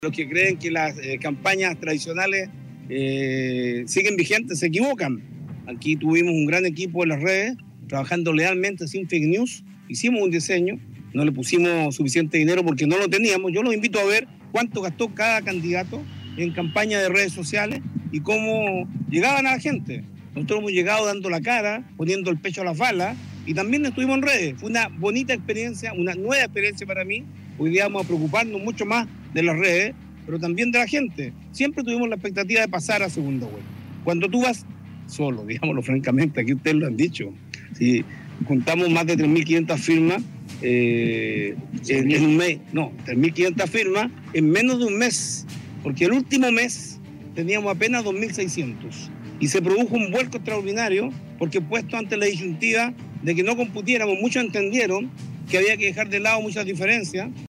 Los que creen que las campañas tradicionales siguen vigentes se equivocan. Aquí tuvimos un gran equipo en las redes, trabajando lealmente sin fake news. Hicimos un diseño, no le pusimos suficiente dinero porque no lo teníamos. Yo los invito a ver cuánto gastó cada candidato en campaña de redes sociales y cómo llegaban a la gente. Nosotros hemos llegado dando la cara, poniendo el pecho a las balas, y también estuvimos en redes. Fue una bonita experiencia, una nueva experiencia para mí. Hoy día vamos a preocuparnos mucho más de las redes, pero también de la gente. Siempre tuvimos la expectativa de pasar a segunda vuelta. Cuando tú vas solo, digámoslo francamente, aquí ustedes lo han dicho, si juntamos más de 3.500 firmas en un mes, no, 3.500 firmas en menos de un mes, porque el último mes teníamos apenas 2.600. Y se produjo un vuelco extraordinario, porque puesto ante la disyuntiva de que no computiéramos, muchos entendieron que había que dejar de lado muchas diferencias.